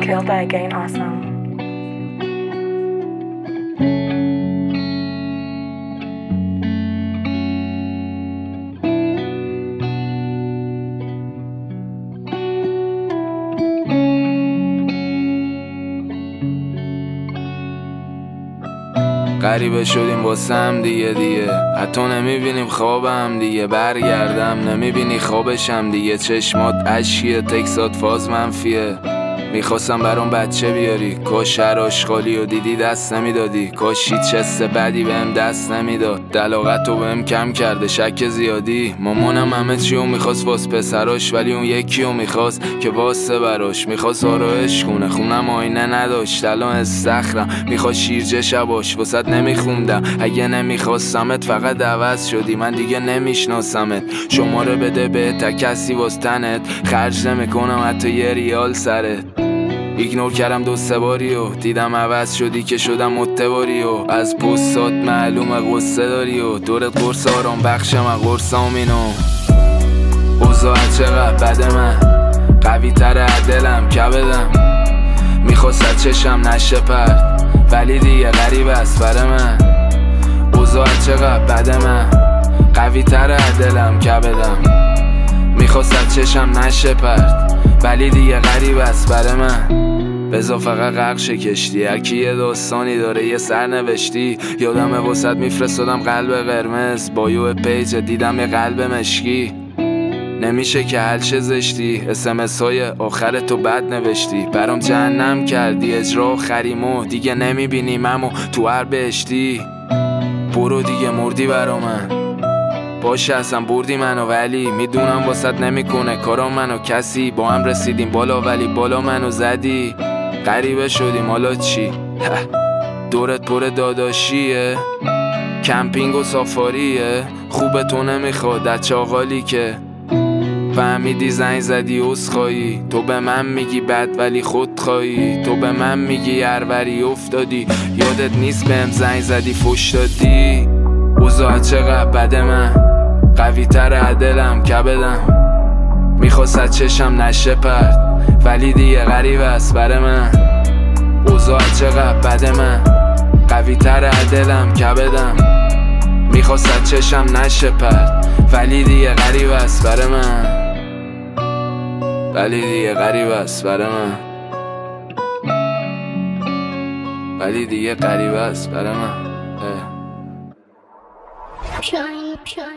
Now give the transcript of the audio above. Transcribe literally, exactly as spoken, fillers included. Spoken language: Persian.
Killed by Again Awesome. غریبه شدیم واسه هم دیگه دیگه حتی نمیبینیم خوابم دیگه برگردم نمیبینی خوابشم دیگه چشمات اشکیه تکسات فاز منفیه میخواستم برام بچه بیاری کاش هر آشغالی و دیدی دست نمیدادی کاش هیچ حس بدی بهم دست نمیداد دلاغت رو بهم کم کرده شک زیادی مامانم همه چیو میخواست واس پسراش ولی اون یکیو میخواست که واسه براش میخواست آرایش کنه خونم آینه نداشت الان استخرم میخواست شیرجه شباش واسط نمیخوندم اگه نمیخواستمت فقط عوض شدی من دیگه نمیشناسمت شماره بده به تا کسی واس تنت خرج نمیکنم حتی یه ریال سرت ایگنور کردم دو سه باری و دیدم عوض شدی که شدم متباری و از پستات معلومه غصه داری و دورت قرص آرام بخشم از قرصامینو اوضاع چقدر بده من قوی تر دلم کبدم میخواست چشم نشه پرد ولی دیگه غریب است بره من اوضاع چقدر بده من قوی تر دلم کبدم میخواست چشم نشه پرد ولی دیگه غریب است بره من بذار فقط غرق شه کشتی هرکی یه داستانی داره یه سرنوشتی یادم واسط میفرستادم قلب قرمز بایو پیج دیدم یه قلب مشکی نمیشه که حل شه زشتی اسمس های آخر تو بد نوشتی برام جهنم کردی اجرا خریمو دیگه نمیبینیم امو تو هر بهشتی برو دیگه مردی برا من باشه اصلا بردی منو ولی میدونم واسط نمیکنه کارا منو کسی با هم رسیدیم بالا ولی بالا منو زدی غریبه شدیم حالا چی دورت پر داداشیه کمپینگ و سافاریه خوبه تو نمیخواد در چاقالی که فهمیدی زنگ زدی عذرخواهی تو به من میگی بد ولی خودخواهی تو به من میگی هروری افتادی یادت نیست بهم زنگ زدی فش دادی اوضاع چقدر بده من قوی تر دلم کبدم میخواست چشم نشه پرد ولی دیگه غریب است بره من اوضاع چقدر بده من قوی تر دلم کبدم میخواست چشم نشه پرد ولی دیگه غریب است بره من ولی دیگه غریب است بره من ولی دیگه غریب است بره من Shine, shine.